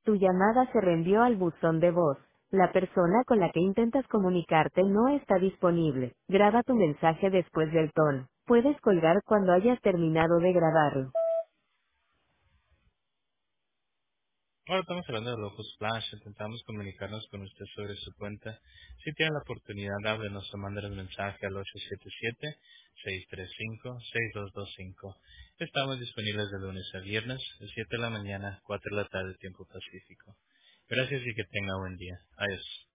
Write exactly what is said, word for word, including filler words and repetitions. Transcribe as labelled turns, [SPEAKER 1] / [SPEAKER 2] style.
[SPEAKER 1] Tu llamada se reenvió al buzón de voz. La persona con la que intentas comunicarte no está disponible. Graba tu mensaje después del tono. Puedes colgar cuando hayas terminado de grabarlo.
[SPEAKER 2] Ahora estamos hablando de Loco Splash. Intentamos comunicarnos con usted sobre su cuenta. Si tiene la oportunidad, háblenos o mándenos mensaje al ocho siete siete, seis tres cinco, seis dos dos cinco. Estamos disponibles de lunes a viernes, de siete de la mañana, cuatro de la tarde, tiempo pacífico. Gracias y que tenga buen día. Adiós.